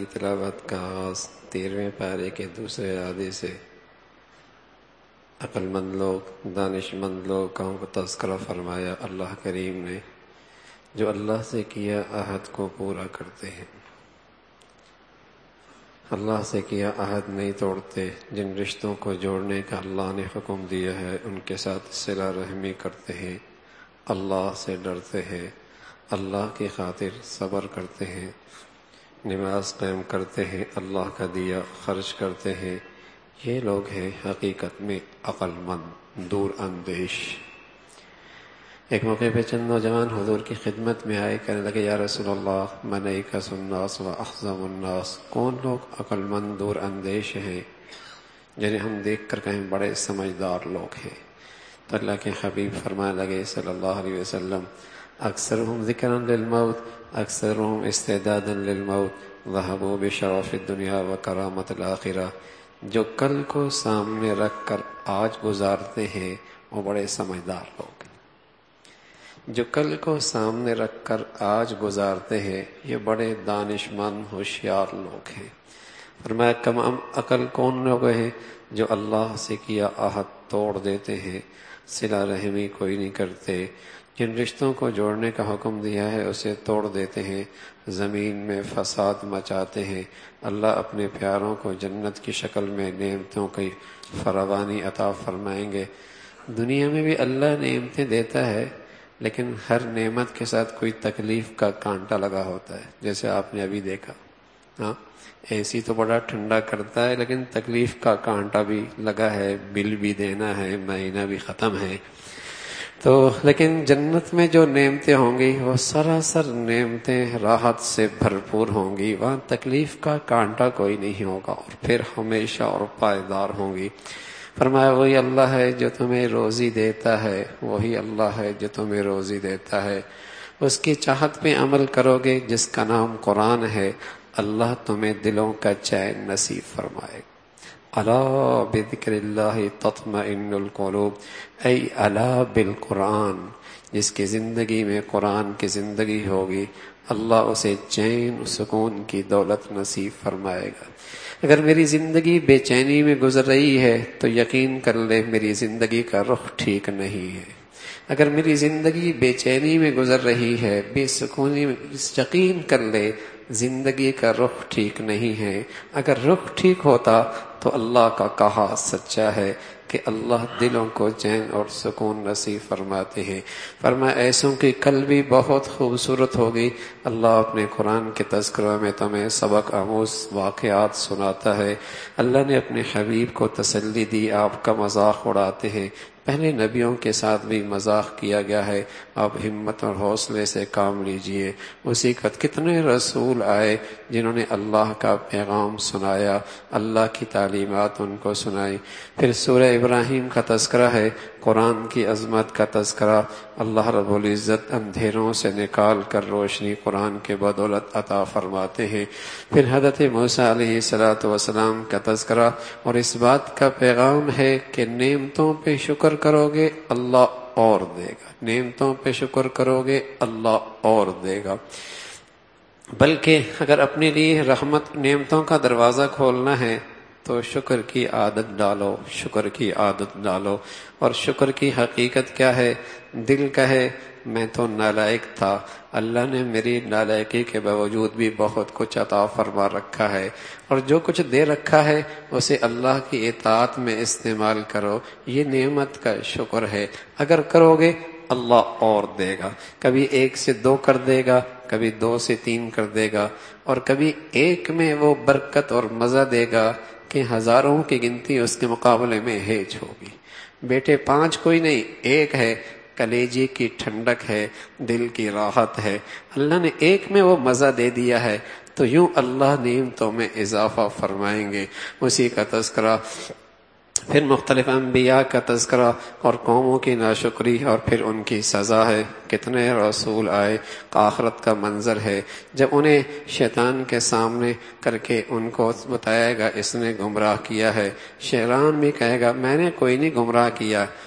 تلاوت کا آغاز 13ویں پارے کے دوسرے آدھے سے عقل مند لوگ، دانش مند لوگوں کا تذکرہ فرمایا اللہ کریم نے، جو اللہ سے کیا عہد کو پورا کرتے ہیں، اللہ سے کیا عہد نہیں توڑتے، جن رشتوں کو جوڑنے کا اللہ نے حکم دیا ہے ان کے ساتھ صلہ رحمی کرتے ہیں، اللہ سے ڈرتے ہیں، اللہ کی خاطر صبر کرتے ہیں، نماز قائم کرتے ہیں، اللہ کا دیا خرچ کرتے ہیں، یہ لوگ ہیں حقیقت میں عقل مند، دور اندیش۔ ایک موقع پہ چند نوجوان حضور کی خدمت میں آئے، کہنے لگے یا رسول اللہ من ایکس الناس و احزم الناس، کون لوگ عقل مند دور اندیش ہیں جنہیں ہم دیکھ کر کہیں بڑے سمجھدار لوگ ہیں؟ تو اللہ کے حبیب فرمانے لگے صلی اللہ علیہ وسلم اکثرهم ذکرا للموت اکثرهم استعدادا للموت ذهبوا بشرف الدنیا و کرامت الآخرہ، جو کل کو سامنے رکھ کر آج گزارتے ہیں وہ بڑے سمجھدار لوگ ہیں، جو کل کو سامنے رکھ کر آج گزارتے ہیں یہ بڑے دانش مند ہوشیار لوگ ہیں۔ فرمایا کم عقل کون لوگ ہیں جو اللہ سے کیا عہد توڑ دیتے ہیں، صلہ رحمی کوئی نہیں کرتے، جن رشتوں کو جوڑنے کا حکم دیا ہے اسے توڑ دیتے ہیں، زمین میں فساد مچاتے ہیں۔ اللہ اپنے پیاروں کو جنت کی شکل میں نعمتوں کی فراوانی عطا فرمائیں گے۔ دنیا میں بھی اللہ نعمتیں دیتا ہے، لیکن ہر نعمت کے ساتھ کوئی تکلیف کا کانٹا لگا ہوتا ہے، جیسے آپ نے ابھی دیکھا۔ ہاں، اے سی تو بڑا ٹھنڈا کرتا ہے، لیکن تکلیف کا کانٹا بھی لگا ہے، بل بھی دینا ہے، مہینہ بھی ختم ہے۔ تو لیکن جنت میں جو نعمتیں ہوں گی وہ سراسر نعمتیں راحت سے بھرپور ہوں گی، وہاں تکلیف کا کانٹا کوئی نہیں ہوگا، اور پھر ہمیشہ اور پائیدار ہوں گی۔ فرمایا وہی اللہ ہے جو تمہیں روزی دیتا ہے، وہی اللہ ہے جو تمہیں روزی دیتا ہے، اس کی چاہت پہ عمل کرو گے جس کا نام قرآن ہے، اللہ تمہیں دلوں کا چین نصیب فرمائے۔ الا بذکر اللہ تطمئن القلوب، ای الا بالقرآن، جس کی زندگی میں قرآن کی زندگی ہوگی اللہ اسے چین سکون کی دولت نصیب فرمائے گا۔ اگر میری زندگی بے چینی میں گزر رہی ہے تو یقین کر لے میری زندگی کا رخ ٹھیک نہیں ہے۔ اگر میری زندگی بے چینی میں گزر رہی ہے، بے سکونی میں، یقین کر لے زندگی کا رخ ٹھیک نہیں ہے۔ اگر رخ ٹھیک ہوتا تو اللہ کا کہا سچا ہے کہ اللہ دلوں کو چین اور سکون نصیب فرماتے ہیں۔ فرمایا ایسوں کی کل بھی بہت خوبصورت ہوگی۔ اللہ اپنے قرآن کے تذکرہ میں تمہیں سبق آموز واقعات سناتا ہے۔ اللہ نے اپنے حبیب کو تسلی دی، آپ کا مذاق اڑاتے ہیں، پہلے نبیوں کے ساتھ بھی مذاق کیا گیا ہے، آپ ہمت اور حوصلے سے کام لیجئے۔ اسی کا کتنے رسول آئے جنہوں نے اللہ کا پیغام سنایا، اللہ کی تعلیمات ان کو سنائی۔ پھر سورہ ابراہیم کا تذکرہ ہے، قرآن کی عظمت کا تذکرہ، اللہ رب العزت اندھیروں سے نکال کر روشنی قرآن کے بدولت عطا فرماتے ہیں۔ پھر حضرت موسیٰ علیہ السلام کا تذکرہ، اور اس بات کا پیغام ہے کہ نعمتوں پہ شکر کرو گے اللہ اور دے گا، نعمتوں پہ شکر کرو گے اللہ اور دے گا۔ بلکہ اگر اپنے لیے رحمت نعمتوں کا دروازہ کھولنا ہے تو شکر کی عادت ڈالو، شکر کی عادت ڈالو۔ اور شکر کی حقیقت کیا ہے؟ دل کہے میں تو نالائق تھا، اللہ نے میری نالائکی کے باوجود بھی بہت کچھ عطا فرما رکھا ہے، اور جو کچھ دے رکھا ہے اسے اللہ کی اطاعت میں استعمال کرو، یہ نعمت کا شکر ہے۔ اگر کرو گے اللہ اور دے گا، کبھی 1 سے 2 کر دے گا، کبھی 2 سے 3 کر دے گا، اور کبھی ایک میں وہ برکت اور مزہ دے گا کہ ہزاروں کی گنتی اس کے مقابلے میں ہیج ہوگی۔ بیٹے 5 کوئی نہیں، 1 ہے، کلیجے کی ٹھنڈک ہے، دل کی راحت ہے، اللہ نے 1 میں وہ مزہ دے دیا ہے، تو یوں اللہ نعمتوں میں اضافہ فرمائیں گے۔ اسی کا تذکرہ، پھر مختلف انبیاء کا تذکرہ اور قوموں کی ناشکری اور پھر ان کی سزا ہے۔ کتنے رسول آئے، آخرت کا منظر ہے جب انہیں شیطان کے سامنے کر کے ان کو بتایا گا اس نے گمراہ کیا ہے، شیطان بھی کہے گا میں نے کوئی نہیں گمراہ کیا،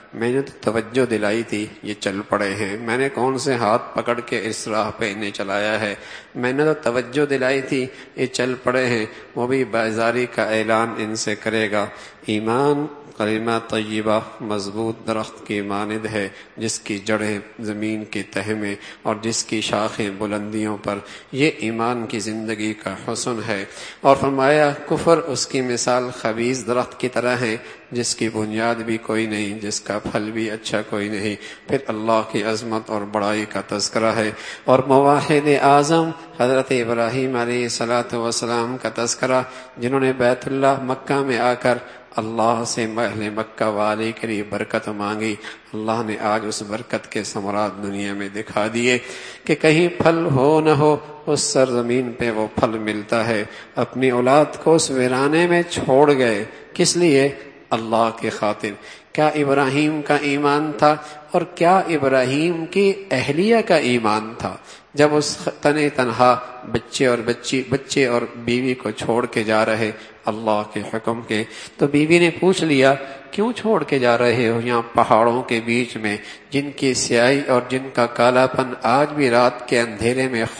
میں نے تو توجہ دلائی تھی یہ چل پڑے ہیں، میں نے کون سے ہاتھ پکڑ کے اس راہ پہ انہیں چلایا ہے، میں نے تو توجہ دلائی تھی یہ چل پڑے ہیں۔ وہ بھی بیزاری کا اعلان ان سے کرے گا۔ ایمان کلمہ طیبہ مضبوط درخت کی مانند ہے جس کی جڑیں زمین کی تہ میں اور جس کی شاخیں بلندیوں پر، یہ ایمان کی زندگی کا حسن ہے۔ اور فرمایا کفر اس کی مثال خبیث درخت کی طرح ہے جس کی بنیاد بھی کوئی نہیں، جس کا پھل بھی اچھا کوئی نہیں۔ پھر اللہ کی عظمت اور بڑائی کا تذکرہ ہے، اور موحد اعظم حضرت ابراہیم علیہ الصلاۃ والسلام کا تذکرہ، جنہوں نے بیت اللہ مکہ میں آ کر اللہ سے اہل مکہ والے کے لیے برکت مانگی۔ اللہ نے آج اس برکت کے ثمرات دنیا میں دکھا دیے کہ کہیں پھل ہو نہ ہو اس سرزمین پہ وہ پھل ملتا ہے۔ اپنی اولاد کو اس ویرانے میں چھوڑ گئے، کس لیے؟ اللہ کی خاطر۔ کیا ابراہیم کا ایمان تھا اور کیا ابراہیم کی اہلیہ کا ایمان تھا؟ جب اس تنہا بچے اور بیوی کو چھوڑ کے جا رہے اللہ کے حکم کے، تو بیوی نے پوچھ لیا کیوں چھوڑ کے جا رہے ہو یہاں پہاڑوں کے بیچ میں، جن کی سیاہی اور جن کا کالا پن آج بھی رات کے اندھیرے میں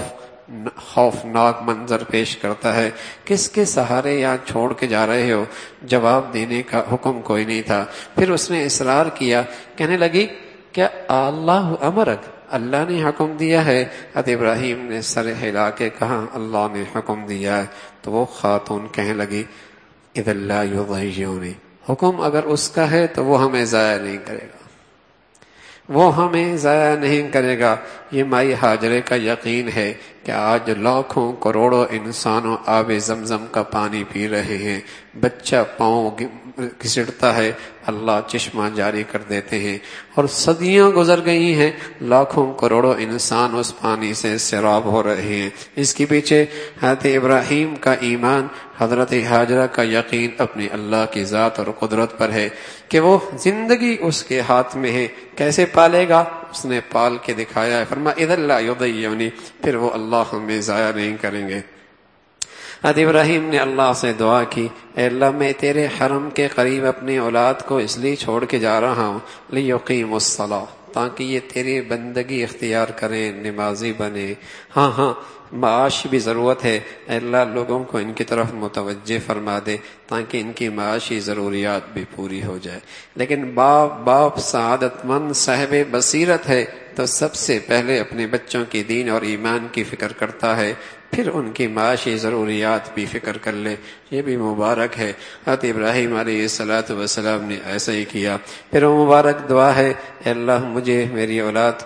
خوفناک منظر پیش کرتا ہے، کس کے سہارے یہاں چھوڑ کے جا رہے ہو؟ جواب دینے کا حکم کوئی نہیں تھا۔ پھر اس نے اصرار کیا، کہنے لگی کیا اللہ امرک، اللہ نے حکم دیا ہے؟ حضرت ابراہیم نے سر ہلا کے کہا اللہ نے حکم دیا ہے۔ تو وہ خاتون کہنے لگی اذا لا یضیعنی، حکم اگر اس کا ہے تو وہ ہمیں ضائع نہیں کرے گا، وہ ہمیں ضائع نہیں کرے گا۔ یہ مائی ہاجرے کا یقین ہے کہ آج لاکھوں کروڑوں انسانوں آب زمزم کا پانی پی رہے ہیں، بچہ پاؤں گھسٹتا ہے اللہ چشمہ جاری کر دیتے ہیں، اور صدیاں گزر گئی ہیں لاکھوں کروڑوں انسان اس پانی سے سیراب ہو رہے ہیں۔ اس کے پیچھے حضرت ابراہیم کا ایمان، حضرت ہاجرہ کا یقین اپنی اللہ کی ذات اور قدرت پر ہے کہ وہ زندگی اس کے ہاتھ میں ہے، کیسے پالے گا اس نے پال کے دکھایا ہے۔ فرمایا اذا لا یضیعنی، پھر وہ اللہ ہمیں ضائع نہیں کریں گے۔ حضرت ابراہیم نے اللہ سے دعا کی، اے اللہ میں تیرے حرم کے قریب اپنی اولاد کو اس لیے چھوڑ کے جا رہا ہوں لیقیموا الصلاۃ، تاکہ یہ تیری بندگی اختیار کریں، نمازی بنے۔ ہاں معاش بھی ضرورت ہے، اے اللہ لوگوں کو ان کی طرف متوجہ فرما دے تاکہ ان کی معاشی ضروریات بھی پوری ہو جائے۔ لیکن باپ سعادت مند صاحب بصیرت ہے تو سب سے پہلے اپنے بچوں کی دین اور ایمان کی فکر کرتا ہے، پھر ان کی معاشی ضروریات بھی فکر کر لے، یہ بھی مبارک ہے۔ حضرت ابراہیم علیہ السلام نے ایسا ہی کیا۔ پھر وہ مبارک دعا ہے، اے اللہ مجھے میری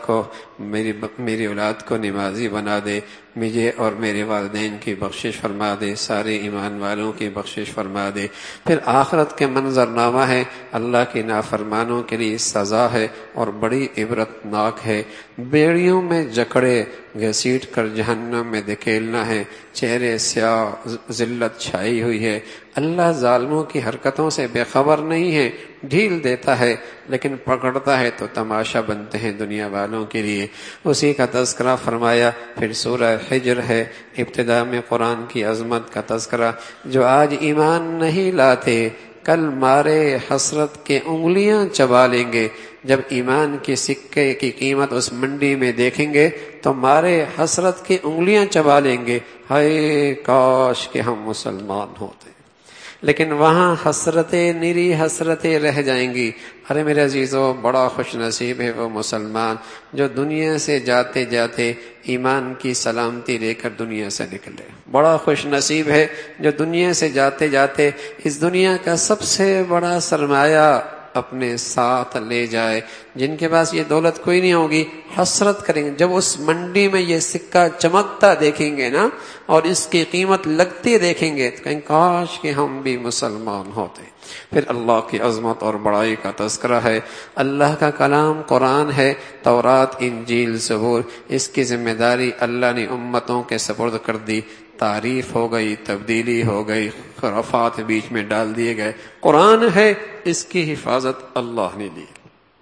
اولاد کو نمازی بنا دے، مجھے اور میرے والدین کی بخشش فرما دے، سارے ایمان والوں کی بخشش فرما دے۔ پھر آخرت کے منظرنامہ ہے، اللہ کی نافرمانوں کے لیے سزا ہے اور بڑی عبرتناک ہے۔ بیڑیوں میں جکڑے گھسیٹ کر جہنم میں دھکیلنا ہے، چہرے سیاہ ذلت چھائی ہوئی ہے۔ اللہ ظالموں کی حرکتوں سے بے خبر نہیں ہے، ڈھیل دیتا ہے لیکن پکڑتا ہے تو تماشا بنتے ہیں دنیا والوں کے لیے۔ اسی کا تذکرہ فرمایا۔ پھر سورہ حجر ہے، ابتدا میں قرآن کی عظمت کا تذکرہ۔ جو آج ایمان نہیں لاتے کل مارے حسرت کے انگلیاں چبا لیں گے، جب ایمان کے سکے کی قیمت اس منڈی میں دیکھیں گے تو مارے حسرت کی انگلیاں چبا لیں گے، ہائے کاش کہ ہم مسلمان ہوتے، لیکن وہاں حسرتیں نری حسرتیں رہ جائیں گی۔ ارے میرے عزیزو، بڑا خوش نصیب ہے وہ مسلمان جو دنیا سے جاتے جاتے ایمان کی سلامتی لے کر دنیا سے نکلے۔ بڑا خوش نصیب ہے جو دنیا سے جاتے جاتے اس دنیا کا سب سے بڑا سرمایہ اپنے ساتھ لے جائے۔ جن کے پاس یہ دولت کوئی نہیں ہوگی حسرت کریں گے جب اس منڈی میں یہ سکہ چمکتا دیکھیں گے نا، اور اس کی قیمت لگتی دیکھیں گے تو کہیں کاش کہ ہم بھی مسلمان ہوتے۔ پھر اللہ کی عظمت اور بڑائی کا تذکرہ ہے۔ اللہ کا کلام قرآن ہے، تورات انجیل زبور، اس کی ذمہ داری اللہ نے امتوں کے سپرد کر دی۔ تعریف ہو گئی، تبدیلی ہو گئی، خرافات بیچ میں ڈال دیے گئے، قرآن ہے، اس کی حفاظت اللہ نے لی۔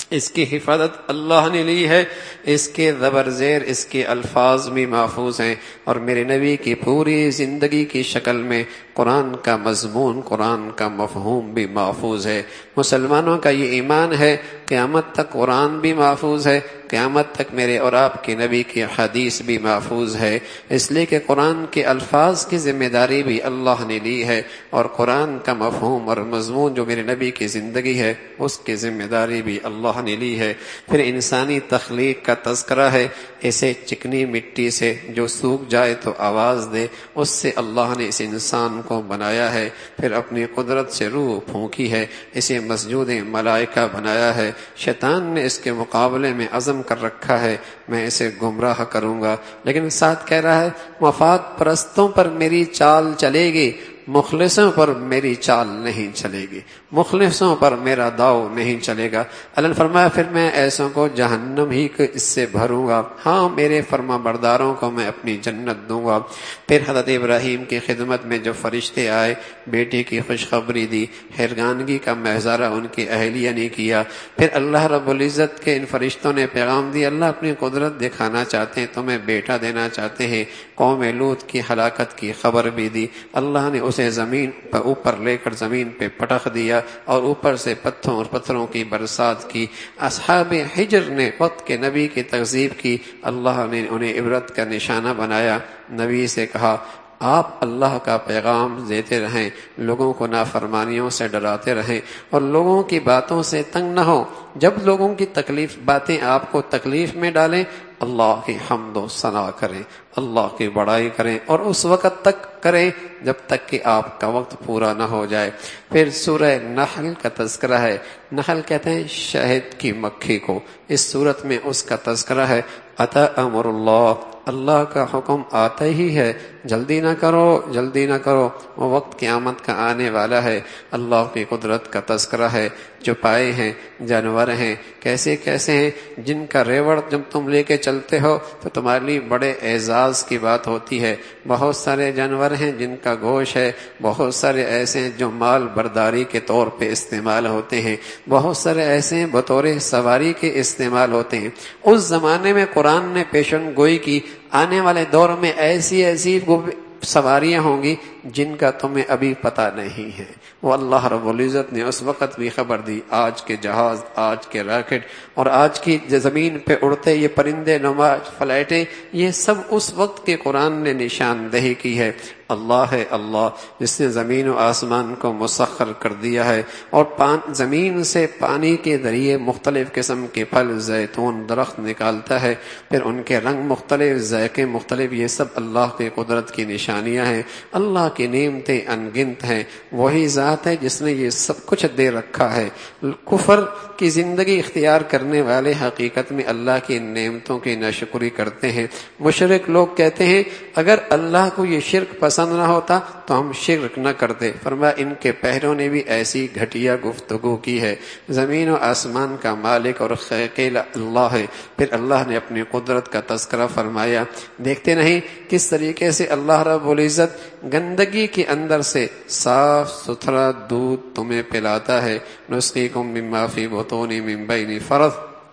اس کی حفاظت اللہ نے لی ہے، اس کے زبر زیر اس کے الفاظ بھی محفوظ ہیں، اور میرے نبی کی پوری زندگی کی شکل میں قرآن کا مضمون، قرآن کا مفہوم بھی محفوظ ہے۔ مسلمانوں کا یہ ایمان ہے قیامت تک قرآن بھی محفوظ ہے، قیامت تک میرے اور آپ کے نبی کی حدیث بھی محفوظ ہے، اس لیے کہ قرآن کے الفاظ کی ذمہ داری بھی اللہ نے لی ہے، اور قرآن کا مفہوم اور مضمون جو میرے نبی کی زندگی ہے اس کی ذمہ داری بھی اللہ نے لی ہے۔ پھر انسانی تخلیق کا تذکرہ ہے، اسے چکنی مٹی سے جو سوکھ جائے تو آواز دے، اس سے اللہ نے اس انسان کو بنایا ہے، پھر اپنی قدرت سے روح پھونکی ہے، اسے مسجود ملائکہ بنایا ہے۔ شیطان نے اس کے مقابلے میں عزم کر رکھا ہے میں اسے گمراہ کروں گا، لیکن ساتھ کہہ رہا ہے مفاد پرستوں پر میری چال چلے گی، مخلصوں پر میری چال نہیں چلے گی، مخلصوں پر میرا داؤ نہیں چلے گا۔ اللہ نے فرمایا پھر میں ایسوں کو جہنم ہی کو اس سے بھروں گا، ہاں میرے فرما برداروں کو میں اپنی جنت دوں گا۔ پھر حضرت ابراہیم کی خدمت میں جو فرشتے آئے، بیٹی کی خوشخبری دی، حیرانگی کا مظاہرہ ان کی اہلیہ نے کیا۔ پھر اللہ رب العزت کے ان فرشتوں نے پیغام دیا، اللہ اپنی قدرت دکھانا چاہتے ہیں، تمہیں بیٹا دینا چاہتے ہیں۔ قوم لوط کی ہلاکت کی خبر بھی دی، اللہ نے اسے زمین پر اوپر لے کر زمین پہ پٹخ دیا اور اوپر سے پتھروں کی برسات کی۔ اصحاب حجر نے وقت کے نبی کی تکذیب کی، اللہ نے انہیں عبرت کا نشانہ بنایا۔ نبی سے کہا آپ اللہ کا پیغام دیتے رہیں، لوگوں کو نافرمانیوں سے ڈراتے رہیں اور لوگوں کی باتوں سے تنگ نہ ہو۔ جب لوگوں کی باتیں آپ کو تکلیف میں ڈالیں، اللہ کی حمد و ثنا کریں، اللہ کی بڑائی کریں، اور اس وقت تک کریں جب تک کہ آپ کا وقت پورا نہ ہو جائے۔ پھر سورہ نحل کا تذکرہ ہے، نحل کہتے ہیں شہد کی مکھی کو، اس صورت میں اس کا تذکرہ ہے۔ اتی امر اللہ، اللہ کا حکم آتا ہی ہے، جلدی نہ کرو، جلدی نہ کرو، وہ وقت قیامت کا آنے والا ہے۔ اللہ کی قدرت کا تذکرہ ہے، جو پائے ہیں جانور ہیں، کیسے کیسے ہیں، جن کا ریوڑ جب تم لے کے چلتے ہو تو تمہارے لیے بڑے اعزاز کی بات ہوتی ہے۔ بہت سارے جانور ہیں جن کا گوشت ہے، بہت سارے ایسے ہیں جو مال برداری کے طور پہ استعمال ہوتے ہیں، بہت سارے ایسے ہیں بطور سواری کے استعمال ہوتے ہیں۔ اس زمانے میں قرآن نے پیشن گوئی کی آنے والے دور میں ایسی ایسی سواریاں ہوں گی جن کا تمہیں ابھی پتہ نہیں ہے۔ وہ اللہ رب العزت نے اس وقت بھی خبر دی۔ آج کے جہاز، آج کے راکٹ اور آج کی زمین پہ اڑتے یہ پرندے نما فلائٹیں، یہ سب اس وقت کے قرآن نے نشاندہی کی ہے۔ اللہ ہے اللہ جس نے زمین و آسمان کو مسخر کر دیا ہے، اور زمین سے پانی کے ذریعے مختلف قسم کے پھل، زیتون، درخت نکالتا ہے، پھر ان کے رنگ مختلف، ذائقے مختلف، یہ سب اللہ کی قدرت کی نشانیاں ہیں۔ اللہ کی نعمتیں انگنت ہیں، وہی ذات ہے جس نے یہ سب کچھ دے رکھا ہے۔ کفر کی زندگی اختیار کرنے والے حقیقت میں اللہ کی نعمتوں کی ناشکری کرتے ہیں۔ مشرک لوگ کہتے ہیں اگر اللہ کو یہ شرک پسند نہ ہوتا تو ہم شرک نہ کرتے۔ فرمایا ان کے پہروں نے بھی ایسی گھٹیا گفتگو کی ہے۔ زمین و آسمان کا مالک اور خالق اللہ ہے۔ پھر اللہ نے اپنی قدرت کا تذکرہ فرمایا۔ دیکھتے نہیں کس طریقے سے اللہ رب العزت گندگی کے اندر سے صاف ستھرا دودھ تمہیں پلاتا ہے۔ نسقیکم مما فی بطون من بین فرث،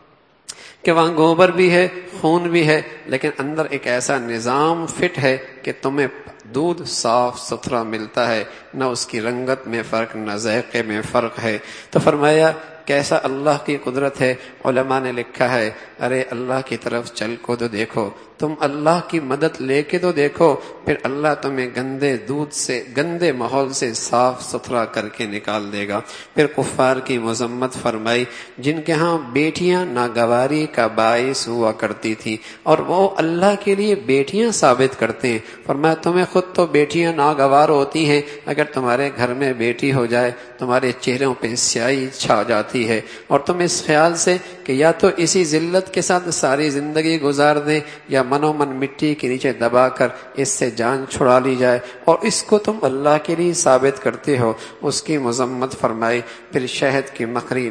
کہ وہاں گوبر بھی ہے، خون بھی ہے، لیکن اندر ایک ایسا نظام فٹ ہے کہ تمہیں دودھ صاف ستھرا ملتا ہے، نہ اس کی رنگت میں فرق، نہ ذائقے میں فرق ہے۔ تو فرمایا کیسا اللہ کی قدرت ہے۔ علماء نے لکھا ہے ارے اللہ کی طرف چل کو تو دیکھو، تم اللہ کی مدد لے کے تو دیکھو، پھر اللہ تمہیں گندے دودھ سے، گندے ماحول سے صاف ستھرا کر کے نکال دے گا۔ پھر کفار کی مذمت فرمائی جن کے ہاں بیٹیاں ناگواری کا باعث ہوا کرتی تھیں اور وہ اللہ کے لیے بیٹیاں ثابت کرتے ہیں۔ فرمایا تمہیں خود تو بیٹیاں ناگوار ہوتی ہیں، اگر تمہارے گھر میں بیٹی ہو جائے تمہارے چہروں پہ سیاہی چھا جاتی ہے، اور تم اس خیال سے کہ یا تو اسی ذلت کے ساتھ ساری زندگی گزار دیں یا منو من مٹی کے نیچے دبا کر اس سے جان چھڑا لی جائے، اور اس کو تم اللہ کے لیے ثابت کرتے ہو۔ اس کی مذمت فرمائی۔ پھر شہد کی مکھری،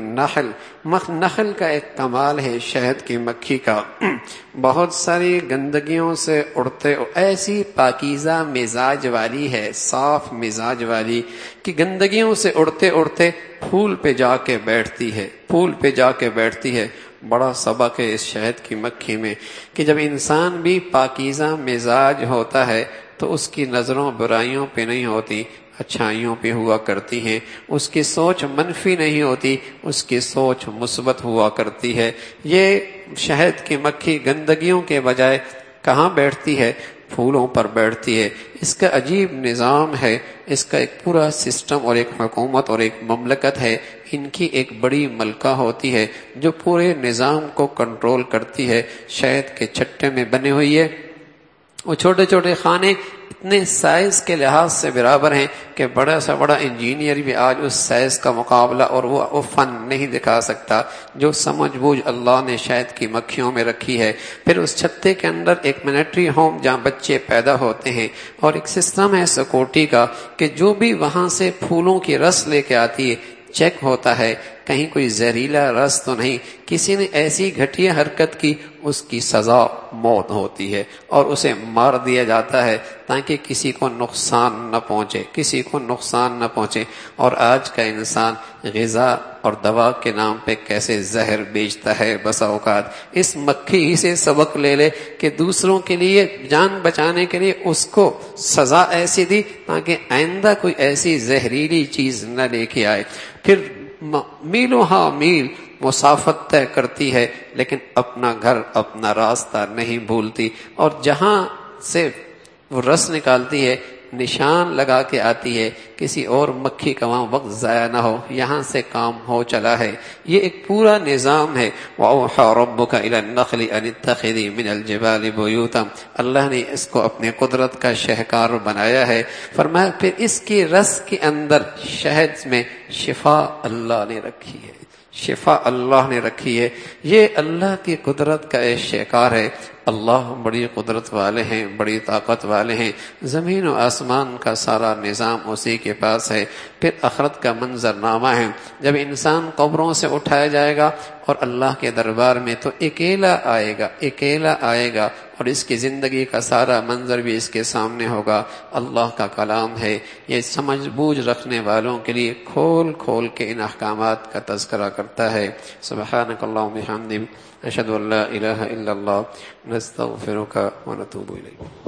نحل کا ایک کمال ہے شہد کی مکھی کا، بہت ساری گندگیوں سے اڑتے، ایسی پاکیزہ مزاج والی ہے، صاف مزاج والی کہ گندگیوں سے اڑتے اڑتے پھول پہ جا کے بیٹھتی بیٹھتی ہے، پھول پہ جا کے بیٹھتی ہے۔ بڑا سبق ہے اس شہد کی مکھی میں کہ جب انسان بھی پاکیزہ مزاج ہوتا ہے تو اس کی نظروں برائیوں پہ نہیں ہوتی، اچھائیوں پہ ہوا کرتی ہیں۔ اس کی سوچ منفی نہیں ہوتی، اس کی سوچ مثبت ہوا کرتی ہے۔ یہ شہد کی مکھی گندگیوں کے بجائے کہاں بیٹھتی ہے؟ پھولوں پر بیٹھتی ہے۔ اس کا عجیب نظام ہے، اس کا ایک پورا سسٹم اور ایک حکومت اور ایک مملکت ہے۔ ان کی ایک بڑی ملکہ ہوتی ہے جو پورے نظام کو کنٹرول کرتی ہے۔ شہد کے چھٹے میں بنے ہوئی ہے۔ وہ چھوٹے چھوٹے خانے اتنے سائز کے لحاظ سے برابر ہیں کہ بڑا سا بڑا انجینئر بھی آج اس سائز کا مقابلہ اور وہ فن نہیں دکھا سکتا جو سمجھ بوجھ اللہ نے شہد کی مکھیوں میں رکھی ہے۔ پھر اس چھتے کے اندر ایک ملٹری ہوم جہاں بچے پیدا ہوتے ہیں، اور ایک سسٹم ہے سیکورٹی کا کہ جو بھی وہاں سے پھولوں کی رس لے کے آتی ہے چیک ہوتا ہے کہیں کوئی زہریلا رس تو نہیں، کسی نے ایسی گھٹیا حرکت کی اس کی سزا موت ہوتی ہے اور اسے مار دیا جاتا ہے تاکہ کسی کو نقصان نہ پہنچے، کسی کو نقصان نہ پہنچے۔ اور آج کا انسان غذا اور دوا کے نام پہ کیسے زہر بیچتا ہے، بسا اوقات اس مکھی ہی سے سبق لے لے کہ دوسروں کے لیے جان بچانے کے لیے اس کو سزا ایسی دی تاکہ آئندہ کوئی ایسی زہریلی چیز نہ لے کے آئے۔ پھر میلوں ہاں میل مسافت طے کرتی ہے لیکن اپنا گھر اپنا راستہ نہیں بھولتی، اور جہاں سے وہ رس نکالتی ہے نشان لگا کے آتی ہے کسی اور مکھی کا وہاں وقت ضائع نہ ہو، یہاں سے کام ہو چلا ہے۔ یہ ایک پورا نظام ہے۔ وَأَوْحَىٰ رَبُّكَ إِلَى النَّخْلِ أَنِ اتَّخِذِي مِنَ الْجِبَالِ بُيُوتًا، اللہ نے اس کو اپنے قدرت کا شہکار بنایا ہے۔ فرمایا پھر اس کی رس کے اندر شہد میں شفا اللہ نے رکھی ہے، شفا اللہ نے رکھی ہے۔ یہ اللہ کی قدرت کا ایک شہکار ہے۔ اللہ بڑی قدرت والے ہیں، بڑی طاقت والے ہیں، زمین و آسمان کا سارا نظام اسی کے پاس ہے۔ پھر آخرت کا منظرنامہ ہے، جب انسان قبروں سے اٹھایا جائے گا اور اللہ کے دربار میں تو اکیلا آئے گا، اکیلا آئے گا، اور اس کی زندگی کا سارا منظر بھی اس کے سامنے ہوگا۔ اللہ کا کلام ہے، یہ سمجھ بوجھ رکھنے والوں کے لیے کھول کھول کے ان احکامات کا تذکرہ کرتا ہے۔ سبحانک اللہم وبحمدک، اشہد ان لا الہ الا اللہ، نستغفرک ونتوب الیک۔